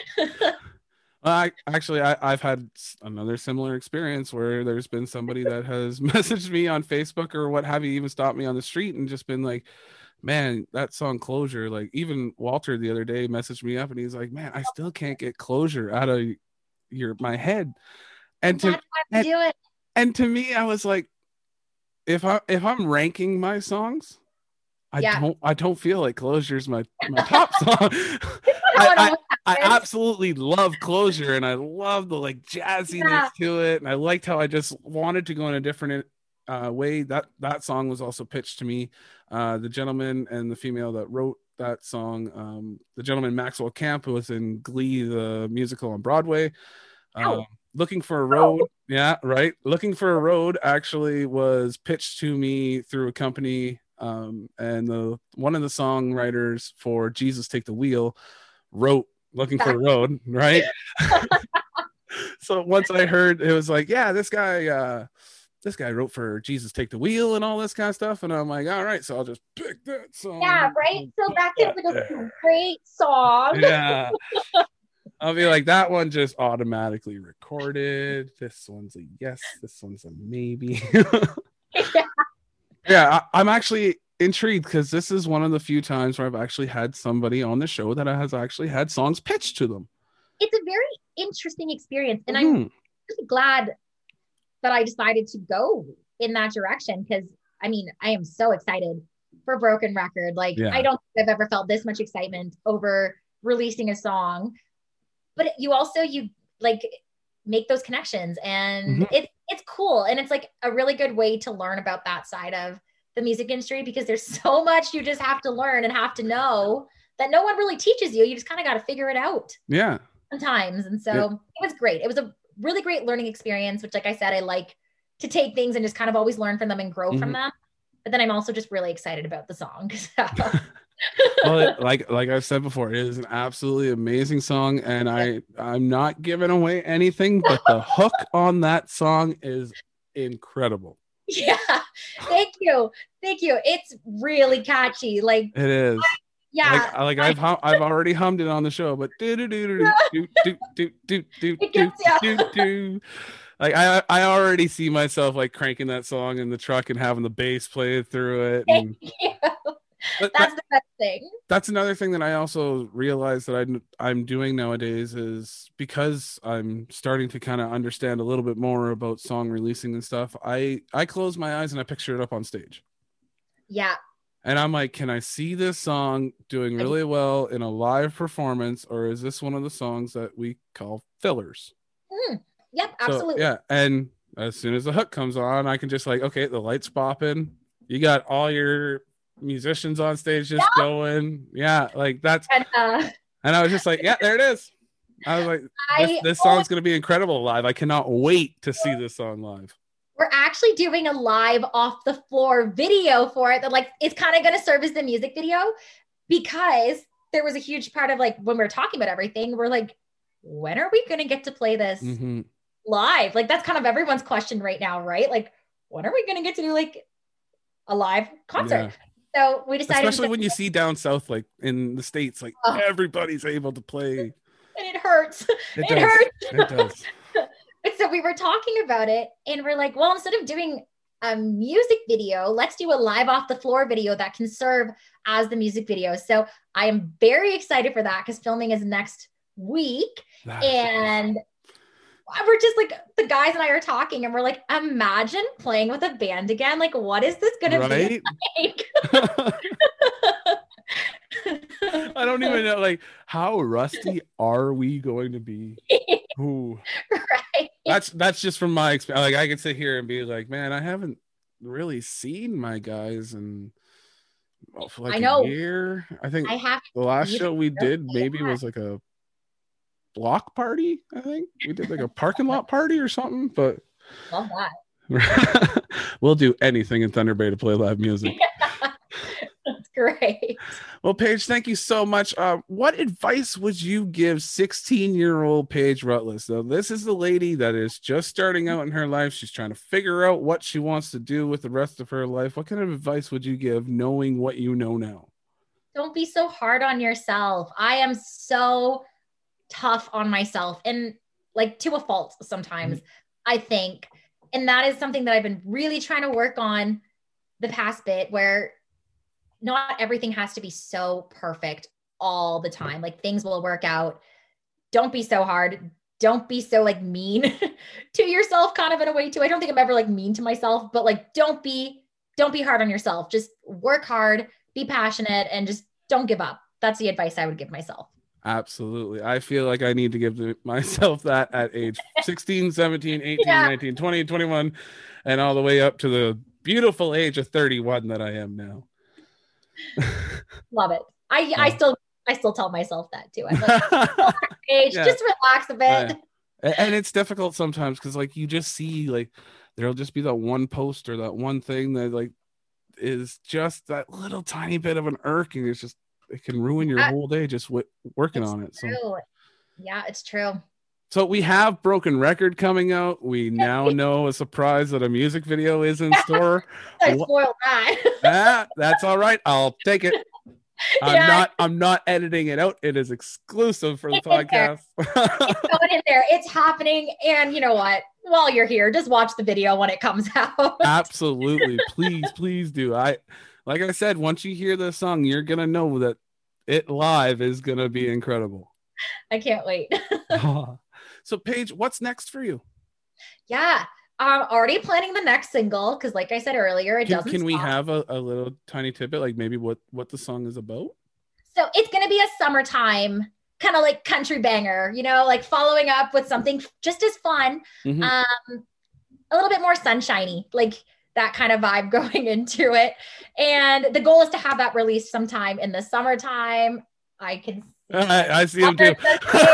I've had another similar experience where there's been somebody that has messaged me on Facebook or what have you, even stopped me on the street and just been like, man, that song Closure, like even Walter the other day messaged me up and he's like, man, I still can't get Closure out of my head. And to me, I was like, if I'm ranking my songs, I don't feel like Closure's my top song. I absolutely love Closure and I love the like jazziness to it. And I liked how I just wanted to go in a different way. That song was also pitched to me. The gentleman and the female that wrote that song, the gentleman Maxwell Camp, who was in Glee, the musical on Broadway. Looking for a Road. Yeah, right. Looking for a Road actually was pitched to me through a company. And one of the songwriters for Jesus Take the Wheel wrote Looking for a Road, right? So once I heard, it was like, yeah, this guy wrote for Jesus Take the Wheel and all this kind of stuff. And I'm like, all right, so I'll just pick that song. Yeah, right. So that gives like a great song. Yeah. I'll be like, that one just automatically recorded. This one's a yes. This one's a maybe. Yeah, I'm actually intrigued because this is one of the few times where I've actually had somebody on the show that has actually had songs pitched to them. It's a very interesting experience. And I'm really glad that I decided to go in that direction because, I mean, I am so excited for Broken Record. Like, I don't think I've ever felt this much excitement over releasing a song. But you like make those connections and it's cool. And it's like a really good way to learn about that side of the music industry because there's so much you just have to learn and have to know that no one really teaches you. You just kind of got to figure it out. Yeah. Sometimes. And so it was great. It was a really great learning experience, which like I said, I like to take things and just kind of always learn from them and grow from them. But then I'm also just really excited about the song. So. Well, like I've said before, it is an absolutely amazing song, and I'm not giving away anything, but the hook on that song is incredible. Yeah, thank you. It's really catchy. Like it is. I've already hummed it on the show, but like I already see myself like cranking that song in the truck and having the bass play through it. And, that's the best thing. That's another thing that I also realize that I'm doing nowadays is because I'm starting to kind of understand a little bit more about song releasing and stuff. I close my eyes and I picture it up on stage. Yeah. And I'm like, can I see this song doing really well in a live performance, or is this one of the songs that we call fillers? Yep, absolutely. So, yeah, and as soon as the hook comes on, I can just like, okay, the lights popping. You got all your musicians on stage just going. Yeah, like that's. And I was just like, yeah, there it is. I was like, this song's going to be incredible live. I cannot wait to see this song live. We're actually doing a live off the floor video for it that like it's kind of going to serve as the music video, because there was a huge part of like when we were talking about everything, we're like, when are we going to get to play this live? Like that's kind of everyone's question right now, right? Like, when are we going to get to do like a live concert? Yeah. So we decided, especially when you see down south, like in the States, like everybody's able to play. And it hurts. It hurts. It does. So we were talking about it and we're like, well, instead of doing a music video, let's do a live off the floor video that can serve as the music video. So I am very excited for that because filming is next week. And we're just like, the guys and I are talking and we're like, imagine playing with a band again. Like, what is this going to be like? I don't even know, like, how rusty are we going to be? Ooh. Right. That's just from my experience. Like, I could sit here and be like, man, I haven't really seen my guys in for like a year. I think the last show we did maybe was like a block party. I think we did like a parking lot party or something, but love that. We'll do anything in Thunder Bay to play live music. That's great. Well, Paige, thank you so much. What advice would you give 16-year-old Paige Rutledge? So this is the lady that is just starting out in her life. She's trying to figure out what she wants to do with the rest of her life. What kind of advice would you give knowing what you know now? Don't be so hard on yourself. I am so tough on myself, and like to a fault sometimes, I think. And that is something that I've been really trying to work on the past bit, where not everything has to be so perfect all the time. Like things will work out. Don't be so hard. Don't be so like mean to yourself, kind of in a way too. I don't think I'm ever like mean to myself, but like, don't be hard on yourself. Just work hard, be passionate, and just don't give up. That's the advice I would give myself. Absolutely. I feel like I need to give myself that at age 16, 17, 18, 19, 20, 21, and all the way up to the beautiful age of 31 that I am now. Love it. I still tell myself that too. I'm like, age, just relax a bit. And it's difficult sometimes because like you just see like there'll just be that one post or that one thing that like is just that little tiny bit of an irk, and it can ruin your whole day just working on it. True. So yeah, it's true. So we have Broken Record coming out. We now know a surprise that a music video is in store. I spoiled that. That's all right. I'll take it. I'm not editing it out. It is exclusive for the podcast. It's going in there. It's happening. And you know what? While you're here, just watch the video when it comes out. Absolutely. Please do. Like I said, once you hear the song, you're gonna know that it live is gonna be incredible. I can't wait. So Paige, what's next for you? Yeah, I'm already planning the next single because, like I said earlier, Can we have a little tiny tidbit, like maybe what the song is about? So it's gonna be a summertime kind of like country banger, you know, like following up with something just as fun, a little bit more sunshiny, like that kind of vibe going into it. And the goal is to have that released sometime in the summertime. I see him too.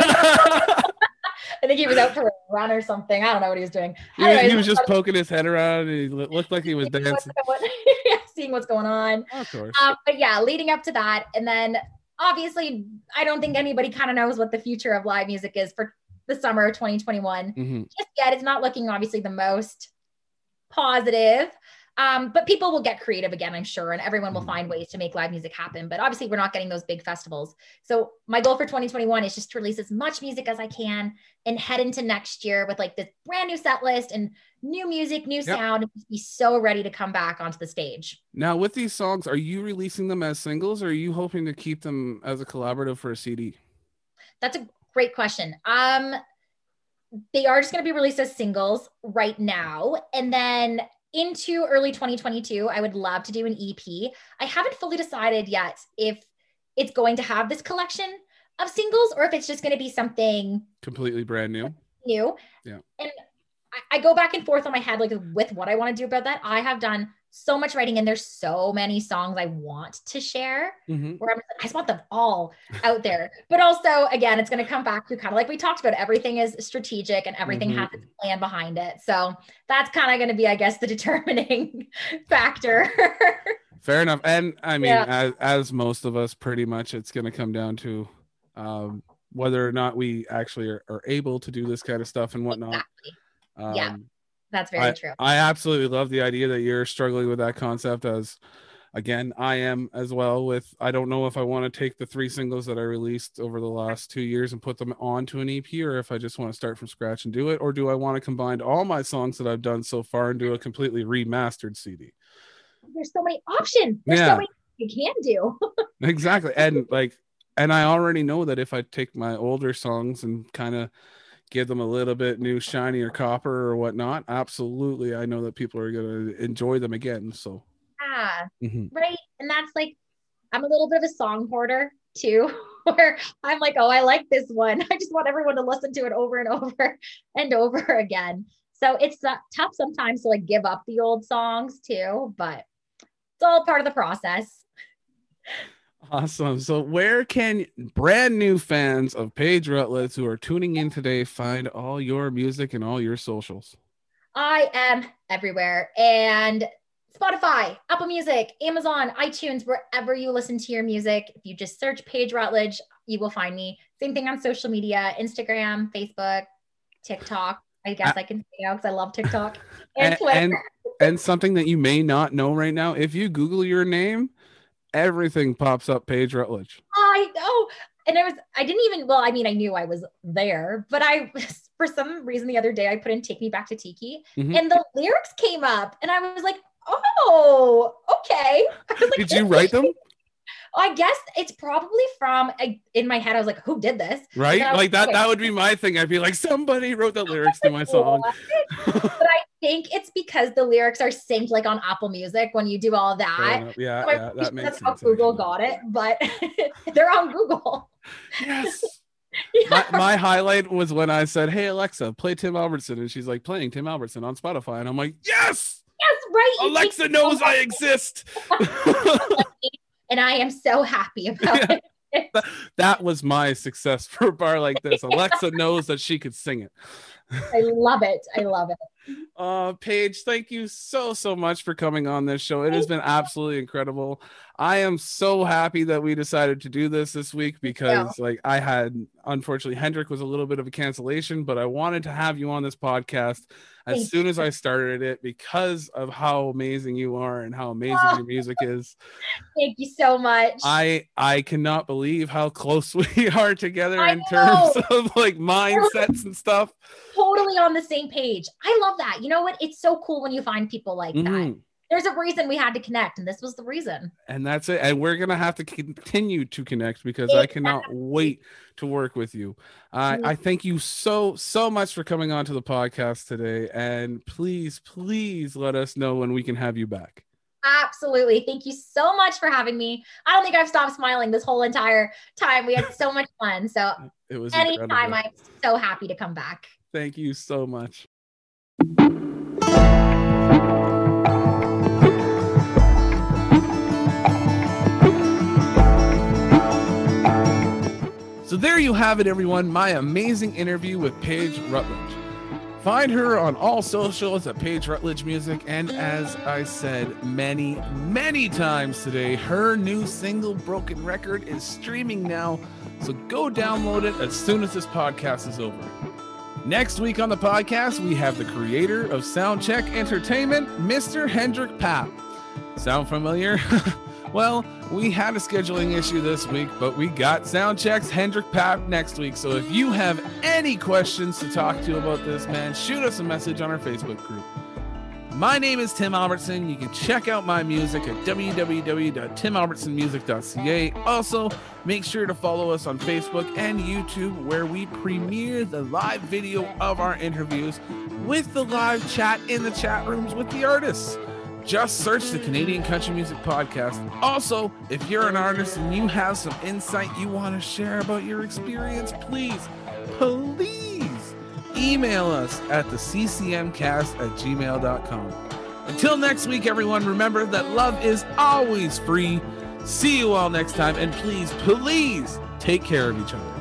I think he was out for a run or something. I don't know what he was doing. He was just poking his head around. And he looked like he was dancing. Seeing what's going on. Of course. But yeah, leading up to that. And then obviously, I don't think anybody kind of knows what the future of live music is for the summer of 2021. Just yet. It's not looking obviously the most positive. But people will get creative again, I'm sure, and everyone will find ways to make live music happen. But obviously, we're not getting those big festivals. So my goal for 2021 is just to release as much music as I can and head into next year with like this brand new set list and new music, new sound, and just be so ready to come back onto the stage. Now, with these songs, are you releasing them as singles, or are you hoping to keep them as a collaborative for a CD? That's a great question. They are just going to be released as singles right now, and then into early 2022, I would love to do an EP. I haven't fully decided yet if it's going to have this collection of singles or if it's just going to be something completely brand new. Yeah. And I go back and forth on my head, like with what I want to do about that. I have done so much writing and there's so many songs I want to share where I just want them all out there. But also, again, it's going to come back to kind of like we talked about, everything is strategic and everything has its plan behind it. So that's kind of going to be, I guess, the determining factor. Fair enough. And I mean, as most of us, pretty much it's going to come down to whether or not we actually are able to do this kind of stuff and whatnot. Exactly. That's very true. I absolutely love the idea that you're struggling with that concept, as again, I am as well. With, I don't know if I want to take the 3 singles that I released over the last 2 years and put them onto an EP, or if I just want to start from scratch and do it, or do I want to combine all my songs that I've done so far and do a completely remastered CD? There's so many options. There's so many you can do. Exactly. And I already know that if I take my older songs and kind of give them a little bit new shiny or copper or whatnot, absolutely, I know that people are going to enjoy them again. So right. And that's like, I'm a little bit of a song hoarder too, where I'm like, oh, I like this one, I just want everyone to listen to it over and over and over again. So it's tough sometimes to like give up the old songs too, but it's all part of the process. Awesome. So where can brand new fans of Paige Rutledge who are tuning in today find all your music and all your socials? I am everywhere. And Spotify, Apple Music, Amazon, iTunes, wherever you listen to your music. If you just search Paige Rutledge, you will find me. Same thing on social media, Instagram, Facebook, TikTok. I guess I can say now because I love TikTok and Twitter. And something that you may not know right now, if you Google your name, everything pops up Paige Rutledge. I know. And I knew I was there, but for some reason the other day I put in Take Me Back to Tiki and the lyrics came up and I was like, oh, okay. Like, did you write them? I guess it's probably in my head, I was like, who did this? Right? Like that would be my thing. I'd be like, somebody wrote the lyrics to my song. But I think it's because the lyrics are synced like on Apple Music when you do all that. Yeah, so that makes sense. That's how Google got it, but they're on Google. Yes. My highlight was when I said, hey, Alexa, play Tim Albertson. And she's like, playing Tim Albertson on Spotify. And I'm like, yes! Yes, right. Alexa knows I exist. And I am so happy about it. That was my success for a bar like this. Alexa knows that she could sing it. I love it. Paige, thank you so much for coming on this show. It has been absolutely incredible. I am so happy that we decided to do this week because unfortunately Hendrik was a little bit of a cancellation, but I wanted to have you on this podcast as soon as I started it because of how amazing you are and how amazing your music is. Thank you so much. I cannot believe how close we are together in terms of like mindsets and stuff. Totally on the same page. I love that. You know what? It's so cool when you find people like that. There's a reason we had to connect, and this was the reason. And that's it. And we're going to have to continue to connect because I cannot wait to work with you. I thank you so much for coming on to the podcast today. And please let us know when we can have you back. Absolutely. Thank you so much for having me. I don't think I've stopped smiling this whole entire time. We had so much fun. So it was anytime, incredible. I'm so happy to come back. Thank you so much. So there you have it, everyone. My amazing interview with Paige Rutledge. Find her on all socials at Paige Rutledge Music. And as I said many times today, her new single, Broken Record, is streaming now. So go download it as soon as this podcast is over. Next week on the podcast, we have the creator of Soundcheck Entertainment, Mr. Hendrik Papp. Sound familiar? Well, we had a scheduling issue this week, but we got Soundcheck's Hendrik Papp next week. So if you have any questions to talk to about this man, shoot us a message on our Facebook group. My name is Tim Albertson. You can check out my music at www.timalbertsonmusic.ca. Also, make sure to follow us on Facebook and YouTube, where we premiere the live video of our interviews with the live chat in the chat rooms with the artists. Just search the Canadian Country Music Podcast. Also, if you're an artist and you have some insight you want to share about your experience, please email us at the ccmcast@gmail.com. Until next week, everyone, remember that love is always free. See you all next time, and please take care of each other.